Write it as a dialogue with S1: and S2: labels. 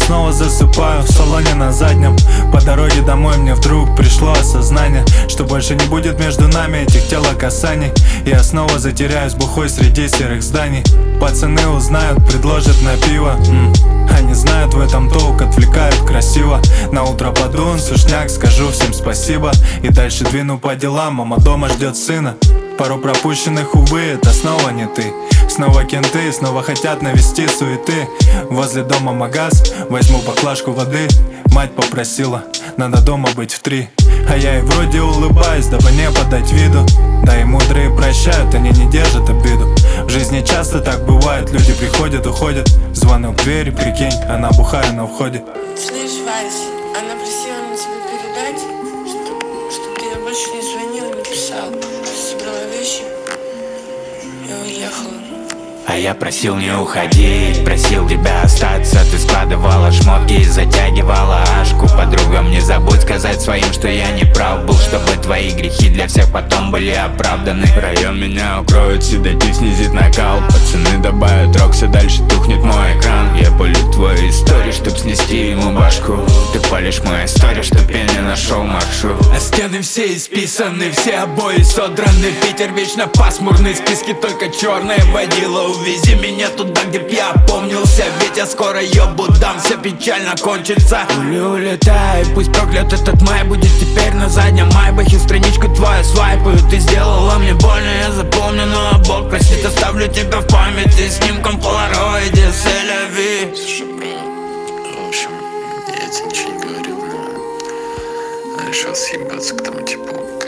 S1: снова засыпаю в салоне на заднем. По дороге домой мне вдруг пришло осознание, что больше не будет между нами этих телокасаний. Я снова затеряюсь бухой среди серых зданий. Пацаны узнают, предложат на пиво. Они знают, в этом толк, отвлекают красиво. На утро подун, сушняк, скажу всем спасибо. И дальше двину по делам, мама дома ждет сына. Пару пропущенных, увы, это снова не ты. Снова кенты, снова хотят навести суеты. Возле дома магаз, возьму баклажку воды. Мать попросила, надо дома быть в 3. А я и вроде улыбаюсь, дабы не подать виду. Да и мудрые прощают, они не держат обиду. В жизни часто так бывает, люди приходят, уходят. Звонок в дверь, прикинь, она бухая на входе.
S2: Слышь, Вась, она просила мне тебе передать, что ты ей больше не звонил, не писал. Собрала вещи и уехала.
S3: А я просил не уходить, просил тебя остаться. Ты складывала шмотки и затягивала ашку. Подругам не забудь сказать своим, что я не прав был, чтобы твои грехи для всех потом были оправданы. Район меня укроет, седатив снизит накал. Пацаны добавят рокса, дальше тухнет мой экран. Я полю твою историю, чтоб снести ему башку. Ты палишь мою историю, чтоб я не нашел маршрут. А стены все исписаны, все обои содраны. Питер вечно пасмурный, списки только черные. Водила, увези меня туда, где б я опомнился. Ведь я скоро ёбу дам, все печально кончится. Улетай, пусть проклят этот май будет теперь на заднем майбахе. Страничку твою свайпаю, ты сделала мне больно, я запомню, но Бог простит, оставлю тебя в памяти снимком полароиде, селяви.
S4: Слушай, бро, в общем, я тебе ничего не говорил, но решил съебаться к тому типу,